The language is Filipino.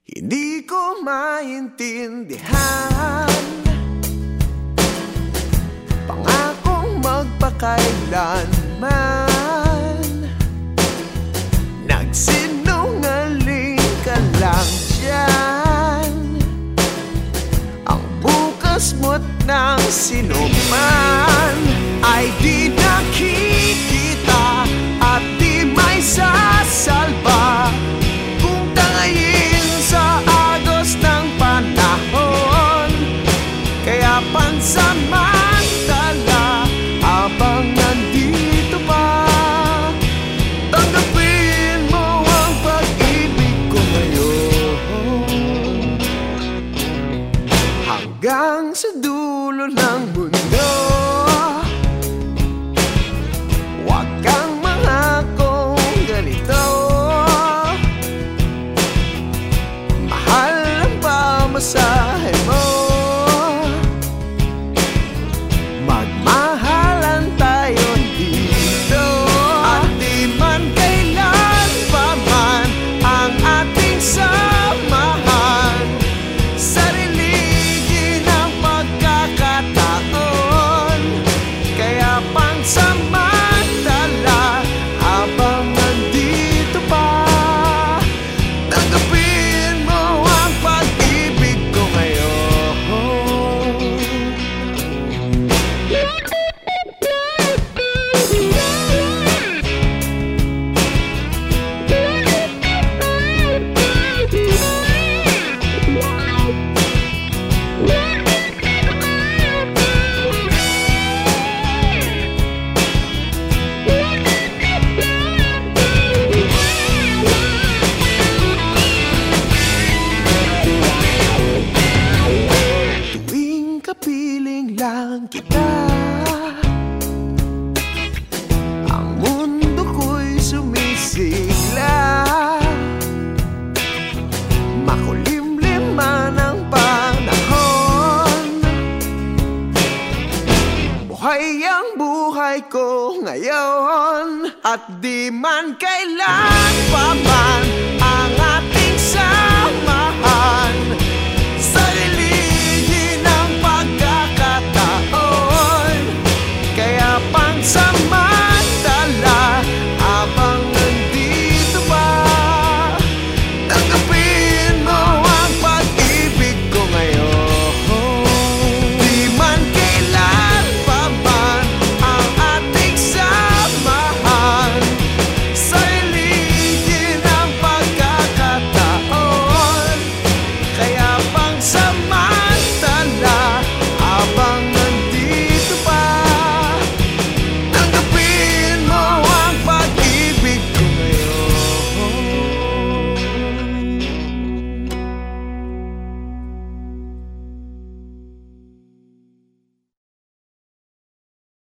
Hindi ko maintindihan, pangakong magpakailanman, nagsinungaling ka lang dyan. Ang bukas mo't ng sinuman ay di nakikita at di may sasalba kung tangayin sa agos ng panahon. Kaya pansamantala habang nandito pa, tanggapin mo ang pag-ibig ko ngayon. Hanggang sa dulo ng mundo, huwag kang mangakong ganito. Mahal ang pamasahe mo, magmahalan tayo dito. At di man kailan pa man ang ating samahan, sariligi ng pagkakataon. Kaya pansamantala habang nandito pa, tanggapin mo ang pag-ibig ko ngayon. Tuwing kapiling lang kita, ang mundo ko'y sumisigla. Makulimlim man ang panahon, buhay ang buhay ko ngayon. At di man kailan pa man